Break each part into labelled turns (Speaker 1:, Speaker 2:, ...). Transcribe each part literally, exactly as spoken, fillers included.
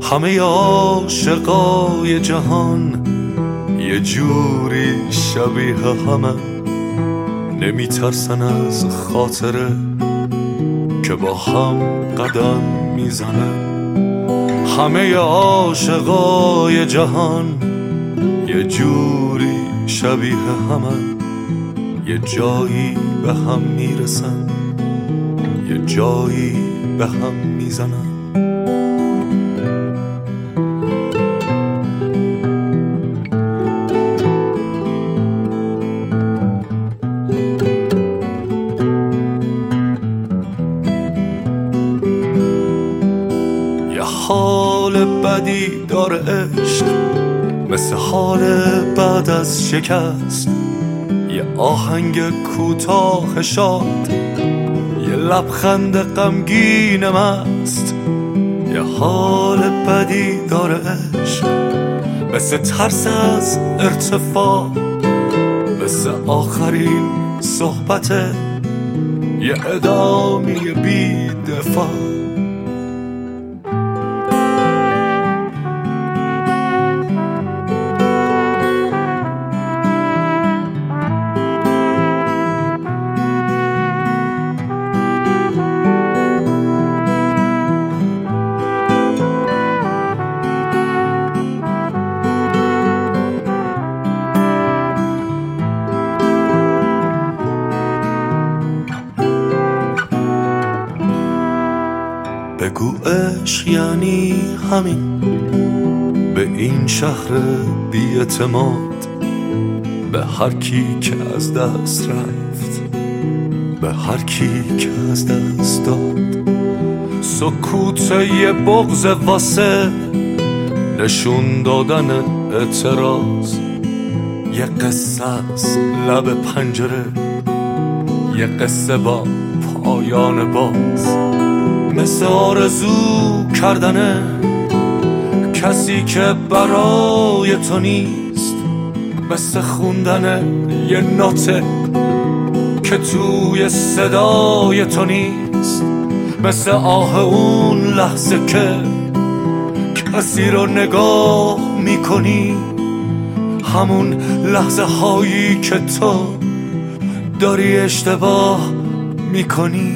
Speaker 1: همه عاشقای جهان یه جوری شبیه همه، نمیترسن از خاطره که با هم قدم میزنن. همه عاشقای جهان یه جوری شبیه همه، یه جایی به هم میرسن، یه جایی به هم میزنن. حال بدی داره عشق، مثل حال بعد از شکست. یه آهنگ کوتاه شاد، یه لبخند غمگین مست. یه حال بدی داره عشق، مثل ترس از ارتفاع، مثل آخرین صحبت یه ادامی بی دفاع. بگو عشق یعنی همین، به این شهر بی‌اعتماد، به هر کی که از دست رفت، به هر کی که از دست داد. سکوت یه بغض واسه نشون دادن اعتراض. یه قصه از لب پنجره، یه قصه با پایان باز. مثل آرزو کردنه کسی که برای تو نیست، مثل خوندن یه نوته که توی صدای تو نیست، مثل آه اون لحظه که کسی رو نگاه میکنی، همون لحظه هایی که تو داری اشتباه میکنی.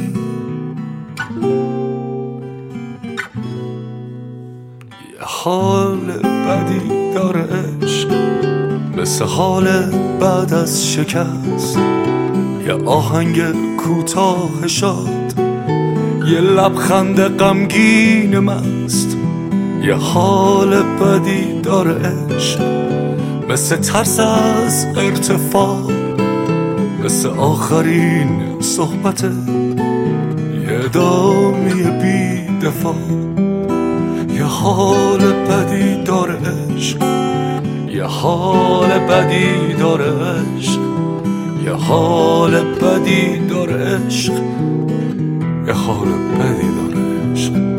Speaker 1: حال بدی داره عشق، مثل حال بعد از شکست. یه آهنگ کوتاه شاد، یه لبخند غمگین مست. یه حال بدی داره عشق، مثل ترس از ارتفاع، مثل آخرین صحبت یه ادامی بی دفاع. یه حال بدی داره عشق، یه حال بدی داره عشق، یه حال بدی داره عشق، یه حال بدی داره عشق.